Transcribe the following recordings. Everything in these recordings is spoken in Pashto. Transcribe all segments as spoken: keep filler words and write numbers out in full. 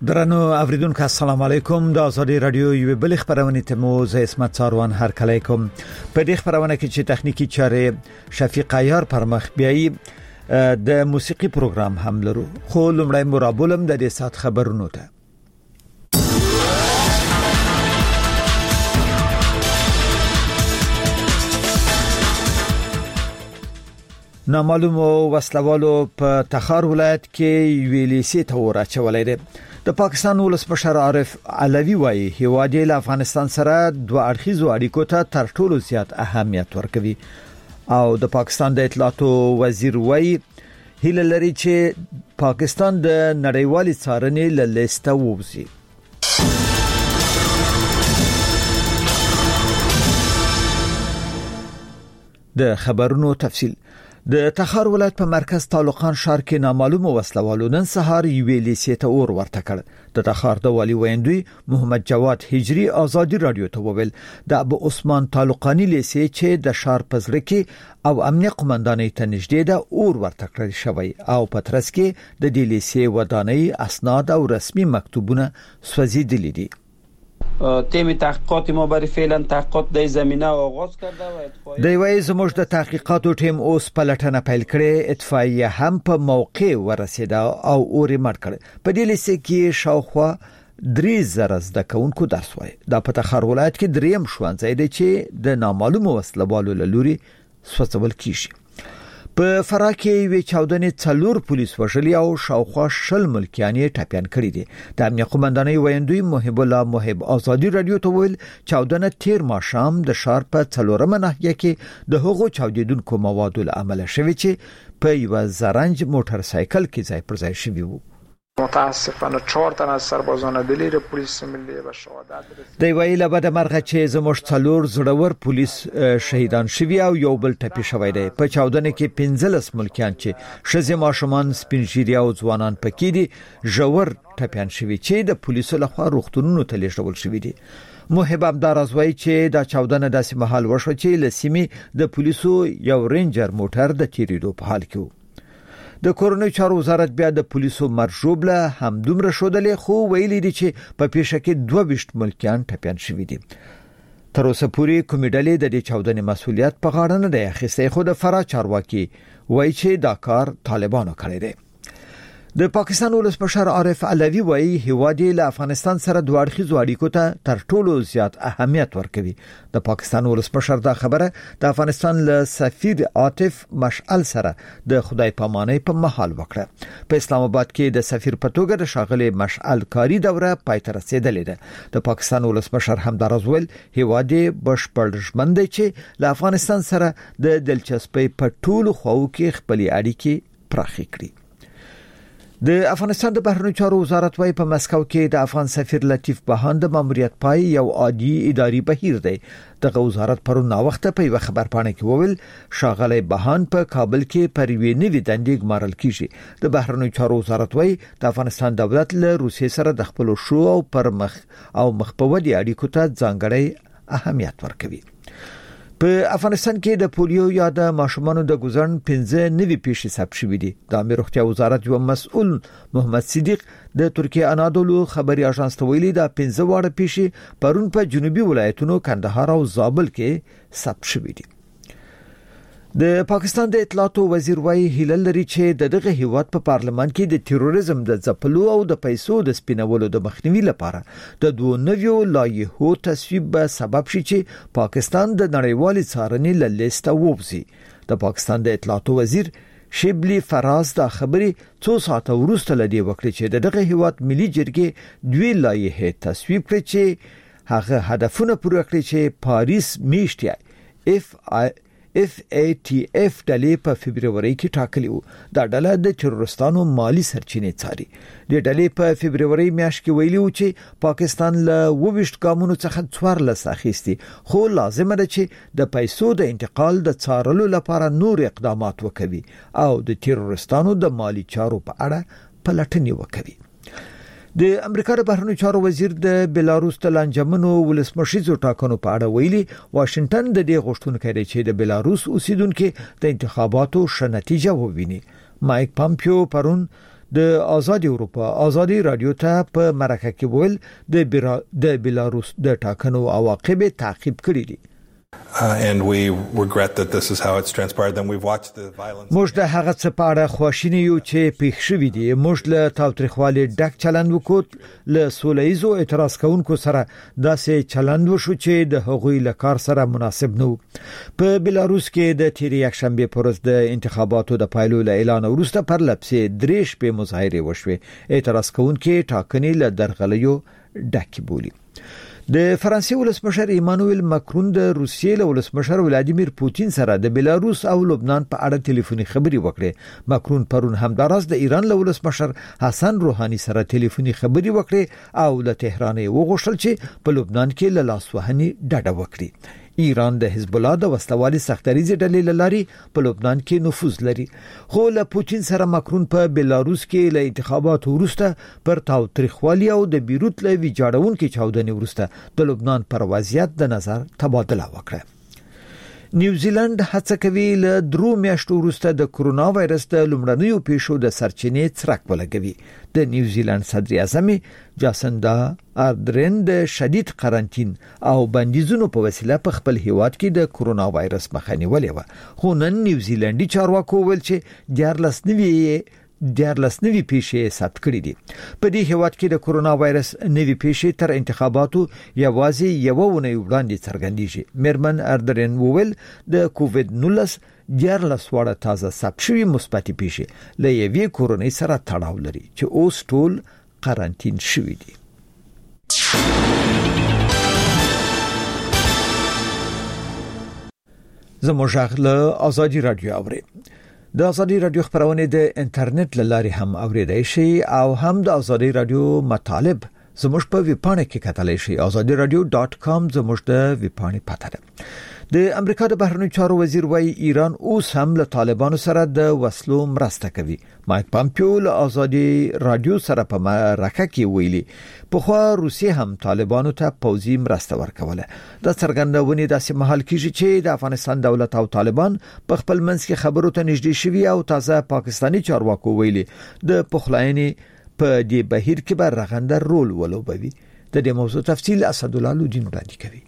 درنو اوریدونکو السلام علیکم د آزادی رادیو یو بل خبرونه ته مو زه اسمت ساروان هر کله کوم په دې خبرونه کې چې تخنیکی چاره شفیق عیار پر مخ بیاي د موسیقي پروګرام هم لرو خو لمړی مرابولم د دې سات خبرونو ته نامعلوم وسلوالو په تخار ولایت کې ویلیسي تور اچولې ده د پاکستان ولسمشر عارف علوی وايي هیواد له افغانستان سره دوه اړخیزو اړیکو ته تر ټولو زیات اهمیت ورکوي او د پاکستان د اطلاعاتو وزیر وايي هیله لري چې پاکستان د نړیوالي څارنې له لیسته ووځي. د خبرونو تفصیل د تخار ولایت په مرکز طالقان ښار کې نامعلوم وسلوالو نن سهار یوې لیسې ته اور ورته کړ. د تخار د والی ویندوی محمد جواد هجری آزادی رادیو ته وویل د ابو عثمان طالقانی لیسې چې د ښار په زړه کې او امنیه قومندانۍ ته نږدې ده اور ورته کړل شوی او په ترڅ کې د دې لیسې ودانۍ اسناد او رسمي مکتوبونه سوځیدلي دي. تیم تحقیقات ما برای فعلا تحقیقات در زمینه آغاز کرده و اطفائیه د وای زموږ د تحقیقاتو ټیم اوس پلټنه پیل کړې اطفائیه هم په موقع ورسېده او اور مړ کړ. په دې لیسې کې شاوخوا درې زره زده کوونکو درس وای. د پتخار ولایت کې دریم ښوونځی دی چې د نامعلوم وسلوالو له لوري سوځول کیږي. په فراه کې وی چاودنې څلور پولیس وژلي او شاوخوا شل ملکیان یې ټاپیان کړي دي. د امنیه قومندانۍ ویندوی محب الله محب آزادی رادیو ته ویل چاودنه تیر ماښام د ښار په څلورمه ناحیه کې د هغو چاودیدونکو موادو له امله شوی چې په یو زرنج موټر سایکل کې ځای پر ځای شوی وو. متاسفانه چهار تن از سربازان دلیر پلیس ملی و شهادت رسید. دی ویل بعد مرغه چې زموږ څلور زړور پولیس شهیدان شوی او یو بل ټپي شوی دی. په چاودنه کې پنځلس ملکیان چې شزه ماشومان سپینږیري او ځوانان پکې دي ژور ټپيان شوی چې د پولیسو لخوا روغتونونو ته لیږدول شوی دي. محب عبدالرز وایي چې دا چاودنه داسې مهال وشو چې لسیمې د پولیسو یو رینجر موټر د تیریدو په حال کې و. د کورونی چارو وزارت بیا د پولیسو مرجوب له هم دومره شودلې خو ویلي دي چې په پیښه کې دوه ویشت ملکیان ټپيان شوي دي. تر اوسه پورې کومې ډلې د دې چاودنې مسؤلیت په غاړه نه دی اخیستی خو د فراه چارواکي وایي چې دا کار طالبانو کړی دی. د پاکستان ولسمشر عارف علوی وایي هیواد له افغانستان سره دوه اړخیزو اړیکو ته تر ټولو زیات اهمیت ورکوي. د پاکستان ولسمشر دا خبره د افغانستان له سفیر عاطف مشعل سره د خدای پامانۍ په محل وکړه. په اسلام آباد کې د سفیر په توګه د شاغلي مشعل کاری دوره پای ته رسیدلې ده. د پاکستان ولسمشر همدارز ویل هیواد بشپړ ژمن دی چې له افغانستان سره د دلچسپۍ په ټولو خواو کې خپل اړیکې پراخې کړي. د افغانستان د بهرنیو چارو وزارت وايي په مسکو کې د افغان سفیر لطیف بهان د ماموریت پای یو عادي اداري بهیر دی. دغه وزارت پرون نا وخت په یو خبرپاڼه کې وویل شاغلی بهان په کابل کې پر وی نوې دندې ګمارل کیږي. د بهرنیو چارو وزارت وايي د افغانستان دولت له روسیې سره د خپل شو او پر مخ او مخپودي اړیکو ته ځانګړی اهمیت ورکوي. په افغانستان کې د پولیو یا د ماشومانو د ګوزن پنځه نوي پیښې ثبت شوې دي. د امیر روغتیا وزارت یو مسؤل محمد صدیق د ترکیه انادولو خبري اژانس ته ویلي دا پنځه واړه پیښې پرون په جنوبي ولایتونو کندهار او زابل کې ثبت شوې دي. د پاکستان د اطلاعاتو وزیر وايي هیله لري چې دغه هیواد په پارلمان کې د تروریزم د ځپلو او د پیسو د سپینولو د مخنیوي لپاره د دوه نویو لایحو تصویب به سبب شي چې پاکستان د نړیوالي څارنې له لیسته ووځي. د پاکستان د اطلاعاتو وزیر شیبلی فراز دا خبري څو ساعته وروسته لدی وکړي چې دغه هیواد ملي جرګې دوی لایحه تصویب کړي چې هغه هدفونه پوره کړي چې پاریس میشتي اف آی اف ای ټی اف ډلې په فبرवरी کې ټاکلی وو. دا ډله د تروریستانو مالی سرچینې څاري. د ډلې په فبرवरी میاشت کې ویلي و چې پاکستان له وویشت ګامونو څخه څوارلس اخیستي خو لازم ده چې د پیسو د انتقال د څارلو لپاره نور اقدامات وکړي او د تروریستانو د مالی چارو په اړه پلټنې وکړي. د امریکا د بهرنیو چارو وزیر د بیلاروس د لانجمنو ولسمشریزو ټاکنو په اړه ویلي واشنگټن د دې غوښتونکو دی چې د بیلاروس اوسیدونکو د انتخاباتو ښه نتیجه وویني. مایک پامپیو پرون د آزاد اروپا آزادي رادیو ته په مرکه کې ویل د د بلاروس د ټاکنو عواقب تعقیب کړي دي. Uh, and we regret that this is how it's transpired. Then we've watched the violence. موږ د هغه څه په اړه خواشینی یو چې پیښ شوی دی. موږ له تاوتریخوالي ډک چلند وکړ، له سولهیزو اعتراض کوونکو سره داسې چلند وشو چې د هغوی له کار سره مناسب نه و. په بلاروس کې د تیر یک شنبه پر ورځ د انتخاباتو د پایلو له اعلان وروسته پر لپسې درې شپې مظاهره وشوه. اعتراض کوونکي ټاکنې له درغلیو ډک بولی. د فرانسې ولسمشر ایمانوئل ماکرون د روسیې له ولسمشر ولادیمیر پوتین سره د بلاروس او لبنان په اړه ټلیفوني خبري وکړې. ماکرون پرون همداراز د ایران له ولسمشر حسن روحاني سره ټلیفوني خبري وکړې او له تهران وغوښتل چې په لبنان کې له لاسوهنې ډډه وکړي. ایران د حزب الله د وسلوالي سختریزې ډلې لاري په لبنان کې نفوذ لري، خو له پوتین سره ماکرون په بلاروس کې له انتخاباتو وروسته پر تاوتریخوالي او د بیروت له ویجاړونکو چاودنې وروسته د لبنان پر وضعیت د نظر تبادله وکړه. نیوزیلند هڅه کوي له درو میاشتو وروسته د کرونا وایرس د لومړنیو پیښو د سرچینې څرک ولګوي. د نیوزیلند صدر اعظم جاسندا آردرن د شدید قرنټین او بندیزونو په وسیله په خپل هیواد کې د کرونا وایرس مخه نیولې و، خو نن نیوزیلندي چارواکو ویل چې دیارلس نوي دیارلس نوي پیښې ثبت کړې دي. په دې هیواد کې د کرونا وایرس نوي پیښې تر انتخاباتو یوازې یو ونې وړاندې څرګندېږي. میرمن اردرن وویل د کووډ نولس دیارلس وړه تازه ثبت شوي مثبت پیښې له یوې کورونې سره تړاو لري چې اوس ټول قرنټین شوي دي. زموږ له آزادي رادیو اوري. د آزادي رادیو خبرونه د انټرنیټ لاري هم اوریدای شي او هم د آزادي رادیو مطالب زموږ په ویبپاڼه کې کتلای شي. آزادي رادیو ډاټ کام زموږ د ویبپاڼې پته ده. د امریکا د بهرنیو چارو وزیر وايي ایران اوس هم له طالبانو سره د وسلو مرسته کوي. مایک پامپیو له آزادي رادیو سره په مرکه کې ویلي په خو روسیه هم طالبانو ته پوځي مرسته ورکوله. د څرګندونې داسې محل کېږي چې د افغانستان دولت او طالبان په خپل منځ کې خبرو ته نږدې شوي او تازه پاکستاني چارواکو ویلي د پخلاینې په دې بهیر کې به رغنده رول ولوبوي. د دې موضوع تفصیل اسدالله لودین وړاندې کوي.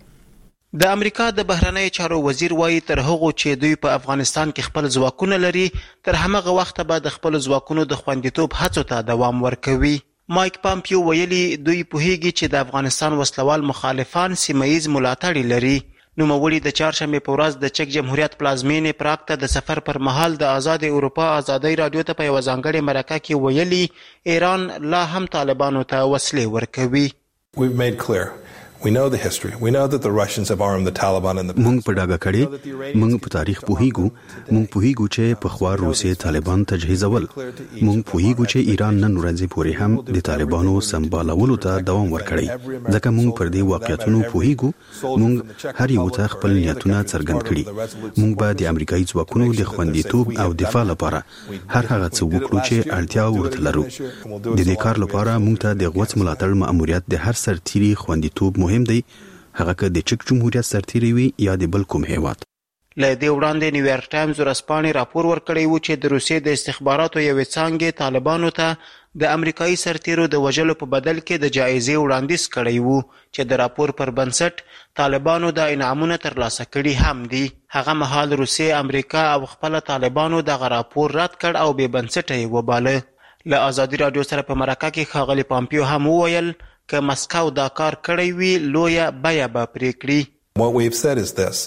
د امریکا د بهرنی چارو وزیر وایي تر هغه چې دوی په افغانستان کې خپل ځواکونه لري، تر هغه وخت به د خپل ځواکونو د خوندیتوب هڅو ته دوام ورکوي. مایک پامپیو ویلي دوی پوهیږي چې د افغانستان وسلوال مخالفان سیمه‌ییز ملاتړ لري. نوموړي د چهارشنبه په ورځ د چک جمهوریت پلازمینې پراګ ته د سفر پر مهال د آزاد اروپا آزادي رادیو ته په یو ځانګړي مرکه کې ویلي ایران لا هم طالبانو ته وسلې ورکوي. We've made clear We know the history. We know that the Russians have armed the Taliban in the past. مونږ په ډاګه کړي، مونږ په تاریخ پوهیږو، مونږ پوهیږو چې په خوا روسي طالبان تجهیزول. مونږ پوهیږو چې ایران نن ورځ پورې هم د طالبانو سمبالولو ته دوام ورکړي. ځکه مونږ پر دې واقعیتونو پوهیږو. مونږ هر یو ته خپل نیتونه څرګند کړي. مونږ به د امریکایي ځواکونو د خوندیتوب او دفاع لپاره هر هغه څه وکړو چې اړتیا ورته لرو. د دې کار لپاره مونږ ته د غوڅ ملاتړ مأموریت د هر سرتیري خوندیتوب مهم دی، هغه که د چک جمهوریت سرتیری وي یا د بل کوم هیواد. له دې وړاندې نیویارک ټایمز ورځپاڼې راپور ورکړی و چې د روسیې د استخباراتو یوې څانګې طالبانو ته د امریکایي سرتیرو د وژلو په بدل کې د جایزې وړاندیز کړی و چې د راپور پر بنسټ طالبانو د انعامونه ترلاسه کړي هم دي. هغه مهال روسیې، امریکا او خپل طالبانو دغه راپور رد کړ او بې بنسټه یې وباله. له آزادي رادیو سره په مرکه کې ښاغلي پامپیو هم وویل که مسکو دا کار کړی وي لویه بیه به پرې کړي. What we've said is this,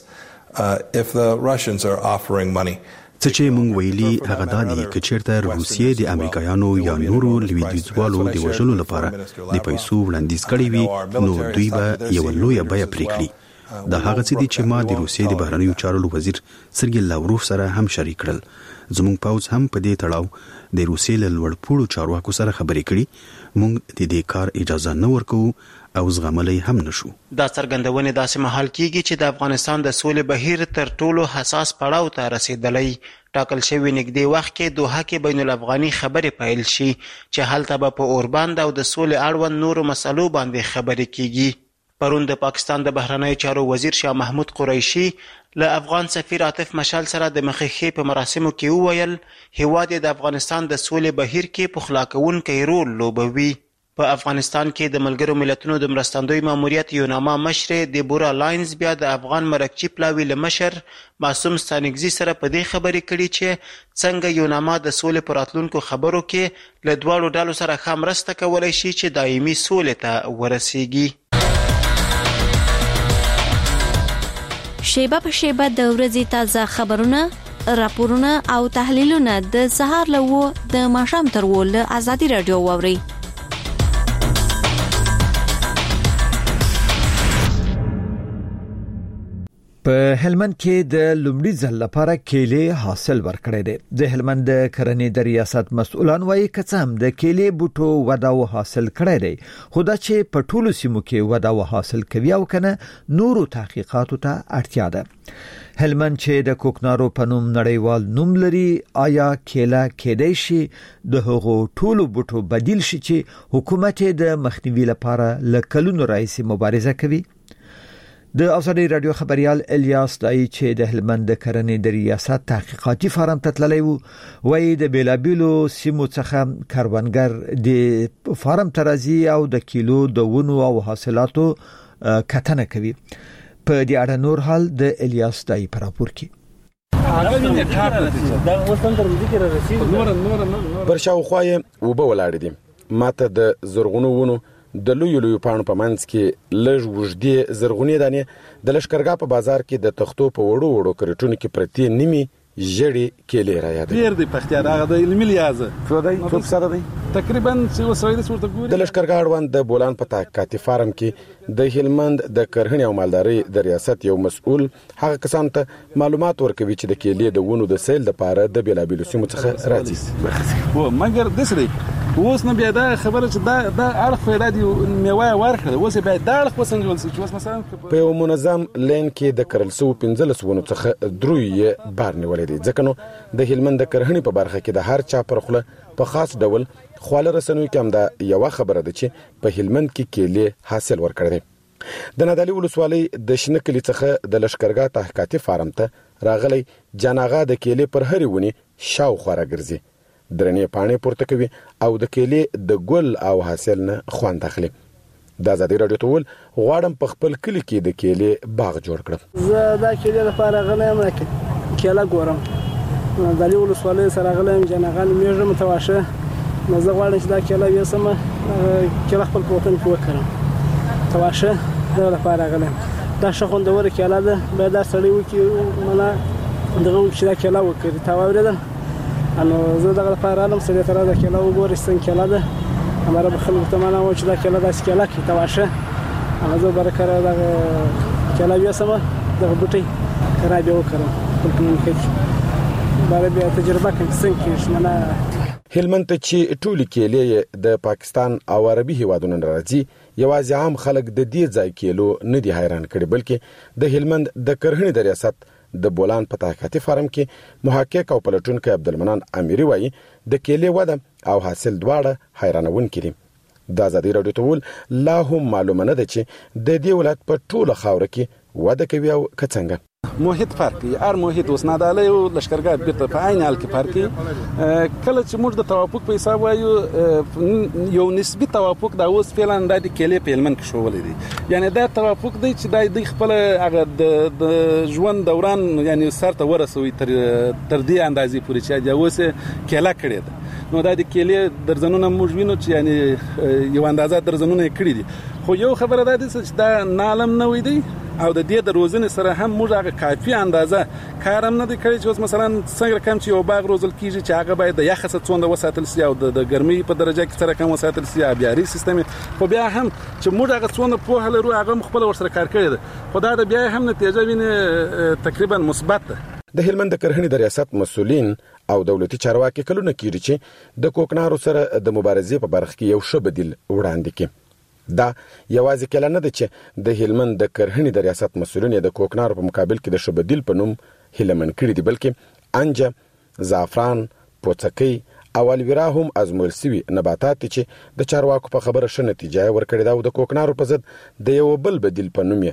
uh, if the Russians are offering money څه چې مونږ ویلي هغه دا دي که چېرته روسیې د امریکایانو یا نورو لویدیځوالو د وژلو لپاره د پیسو وړاندیز کړی وي نو دوی به یوه لویه بیه پرې کړي. دا هغه څه دي چې ما د روسیې د بهرنیو چارو وزیر سرګی لاوروف سره هم شریک کړل. زموږ پوځ هم په دې تړاو د روسیې له لوړپوړو چارواکو سره خبرې کړي. مونږ د دې کار اجازه نه ورکوو او زغملی هم نشو. دا څرګندونې داسې مهال کیږي چې د افغانستان د سولې بهیر تر ټولو حساس پړاو ته رسیدلی. ټاکل شوی نږدې وخت کې دوحه کې بین الافغاني خبرې پیل شي چې هلته به په اوربند او د سولې اړوند نورو مسلو باندې خبرې کیږي. پرون د پاکستان د بهرنیو چارو وزیر شاه محمود قریشي له افغان سفیر عاطف مشال سره د مخکې په مراسمو کې وویل هیواد د افغانستان د سولې بهیر کې پخلا کوونکی رول لوبوي. په افغانستان کې د ملګرو ملتونو د مرستندوی ماموریت یوناما مشر دیبورا لاینز بیا د افغان مرکچی پلاوی له مشر معصوم ستانکزي سره په دې خبرې کړي چې څنګه یوناما د سولې پر راتلونکو خبرو کې له دواړو ډلو سره ښه مرسته کولی شي چې دایمي سولې ته ورسیږي. شیبه په شیبه د ورځې تازه خبرونه، راپورونه او تحلیلونه د سهار له و د ماښام تر و له ازادي راډیو واورئ. په هلمند کې د لومړي ځل لپاره کېلې حاصل ورکړی دی. د هلمند د کرنې د ریاست مسؤلان وایي که څه هم د کېلې بوټو وده او حاصل کړی دی، خو دا چې په ټولو سیمو کې وده او حاصل کوي او کنه نورو تحقیقاتو ته اړتیا ده. هلمند چې د کوکنارو په نوم نړیوال نوم لري، آیا کېله کېدای شي د هغو ټولو بوټو بدیل شي چې حکومت د مخنیوي لپاره له کلونو راهیسې مبارزه کوي؟ د ازادي رادیو خبريال الیاس دای چې د هلمند د کرنې د ریاست تحقیقاتي فارم ته تللی وو، وایي د بیلابیلو سیمو څخه کاروانګر د فارم ترازی او د کیلو د ونو او حاصلاتو کتنه کوي. په دې اړه نور حال د الیاس دای په راپور کې. برشاوخوا یې وبه ولاړې دي. ماته د زرغونو ونو د لوی لوی پاڼو په منځ کې لږ وژدې زرغونې دانې د لشکرګاه په بازار کې د تختو په وړو وړو کرټونو کې پرتې نیمي ژړې کېلې را یادوي. ډېر دی پختیار هغه د علمي لیازه څو دی څو فیصده دی تقریبا چې وسوي د صورت ګوري. د لشکرګاه اړوند د بولان په تحقیقاتي فارم کې د هلمند د کرهنې او مالدارۍ د ریاست یو مسؤل هغه کسان ته معلومات ورکوي چې د کېلې د ونو د سیل لپاره د بیلابیلو سیمو څخه راځي. و مګر دسري اوس نه بیا دا خبره چې دا دا اړخ پیدا دی میوه ورکړه، اوس بیا دا اړخ وسنجول چې اوس مثلا په یو منظم لین کې د کرل سو پنځلس ونو څخه دروي بار نیولې دي. ځکه نو د هلمند د کرهنې په برخه کې د هر چا پر خوله په خاص ډول خواله رسنوي کې هم دا یو خبره ده چې په هلمند کې کېلې حاصل ورکړي دي. د نادعلي ولسوالۍ د شنکلي څخه د لشکرګاه تحقیقاتي فارم ته راغلی جاناغه د کېلې پر هرې ونی شاوخوا راګرځي، درنې پاڼې پورته کوي او د کېلې د ګل او حاصل نه خوند اخلي. د ازادي راډیو ته ول غواړم په خپل کلی کې د کېلې باغ جوړ کړم. زه دا کېلې لپاره غلم راکې کېله ګورم د علي ولسوالۍ سره غلم جنغان میږم متواشه نو زه غواړم چې دا کېله وسم کېله خپل په وطن کې وکړم تواشه دا لپاره غلم. دا شخوندور کېله ده به دا سړی وکي مله دغه چې دا کېله وکړي تا واورېدل انو زه دغه لپاره علم سره تر دا کېله وګورې څنګه کېله ده هماره به خلکو ته معنا و چې دا کېله داسې کېله کې تواشه هغه زه برکره دغه کېله ویسمه دغه بوټی کرا بیا وکړم خپل کلینیک کې باره بیا تجربه کوم څنګه کېږي نه. هلمند ته چې ټولې کېلې د پاکستان او عربي هیوادونو راځي، یوازې عام خلک د دې ځای کېلو نه دي حیران کړي، بلکې د هلمند د کرهنې د ریاست د بولان په تحقیقاتي فارم کې محقق او پلټونکی عبدالمنان امیری وایي د کېلې وده او حاصل دواړه حیرانونکي دي. د ازادي راډیو ته ول لا هم معلومه نه ده چې د دې ولایت په ټوله خاوره کې وده کوي او که څنګه. محیط فرقي هر محیط اوس ناداله او لشکرګاه بیرته په عین حال کې فرقي. کله چې موږ د توافق په حساب وایو یو نسبی توافق دا اوس فعلا د کېلې په هلمند کې شوولې دي، یعنی دا توافق دی چې د خپل هغه د ژوند دوران یعنی سر ته ورسوي تر تر دې اندازې پورې چې دا اوس کېله کړې ده. نو دا د کېلې درزنونه موږ وینو چې یعنی یو اندازه درزنونه کړې دي، خو یو خبره ده چې دا نالم نه وي دی او د دې د روزنې سره هم موږ هغه کافي اندازه کارم نه دی کړی چې اوس مثلا څنګه کم چې یو باغ روزل کیږي چې هغه باید د یخ څخه څومره وساتل سي او د ګرمۍ په درجه کې سره کم وساتل سي ابياري سیستم، خو بیا هم چې موږ هغه څومره په هله رو هغه خپل ورسره کار کړی دی، خو دا بیا هم نتیجه ویني تقریبا مثبت ده. د هلمند د کرهنې د ریاست مسؤلین او دولتي چارواکي کلونه کیږي چې د کوکنارو سره د مبارزې په برخه کې یو ښه بدیل وړاندې کړي. دا یوازې کله نه ده چې د هلمند د کرهنې د ریاست مسؤلین د کوکنارو په مقابل کې د ښه بدیل په نوم هلمند کړي دي، بلکې انجه، زعفران، پوڅکۍ او الویرا هم ازمویل سوي نباتات چې د چارواکو په خبره ښه نتیجه ورکړې ده او د کوکنارو په ضد د یو بل بدیل په نوم